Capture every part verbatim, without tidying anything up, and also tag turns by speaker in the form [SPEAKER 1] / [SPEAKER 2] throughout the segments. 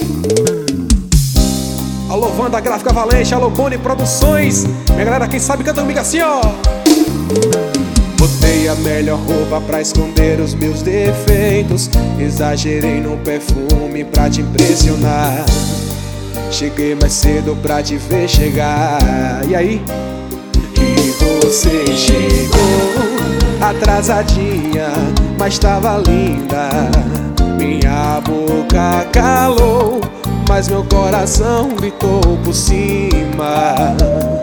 [SPEAKER 1] Alô, Wanda Gráfica Valente, alô, Boni Produções. Minha galera, quem sabe canta comigo assim, ó. Botei a melhor roupa pra esconder os meus defeitos. Exagerei no perfume pra te impressionar. Cheguei mais cedo pra te ver chegar. E aí? E você chegou atrasadinha, mas tava linda. Minha boca calou, mas meu coração gritou por cima.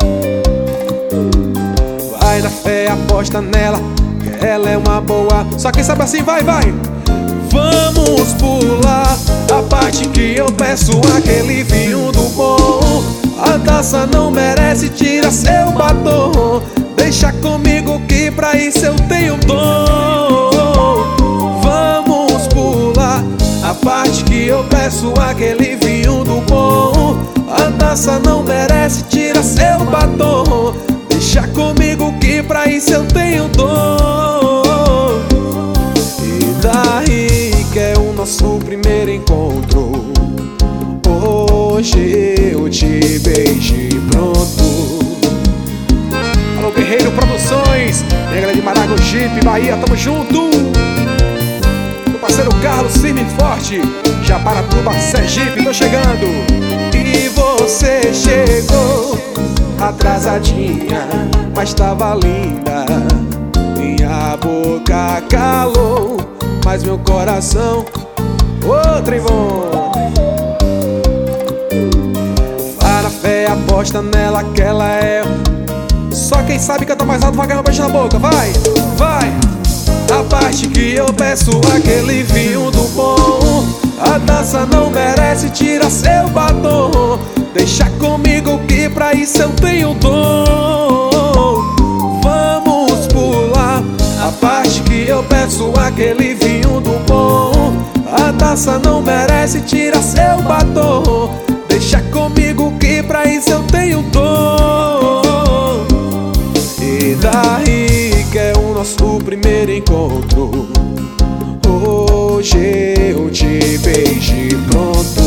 [SPEAKER 1] Vai na fé, aposta nela, que ela é uma boa. Só quem sabe assim, vai, vai. Vamos pular a parte que eu peço aquele vinho do bom. A taça não merece, tira seu batom. Deixa comigo que pra isso eu tenho dom. Vamos pular a parte que eu peço aquele vinho do bom. A taça não merece, tira seu batom. Deixa comigo que pra isso eu tenho dom. E daí que é o nosso primeiro encontro. Hoje eu te beijei pronto. Alô, Guerreiro Produções, minha galera de Maragogipe, Bahia, tamo junto. Meu parceiro Carlos, firme e forte, Japaratuba, Sergipe, tô chegando. E você chegou atrasadinha, mas tava linda. Minha boca calou, mas meu coração, ô trem-bom. Vá na fé, aposta nela que ela é. Só quem sabe canta mais alto vai ganhar um beijo na boca, vai, vai. A parte que eu peço aquele vinho do bom. A taça não merece, tira seu batom. Deixa comigo que pra isso eu tenho dom. Vamos pular a parte que eu peço aquele vinho do bom. A taça não merece, tira seu batom. Deixa comigo que pra isso eu tenho dom. E daí que é o nosso primeiro encontro. Hoje eu te beijei pronto.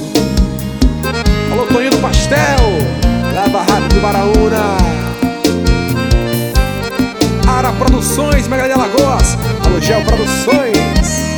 [SPEAKER 1] Alô, Toninho do Pastel, Lava Rápido do Baraúna, Ara Produções, Mega de Alagoas. Alô, Gel Produções.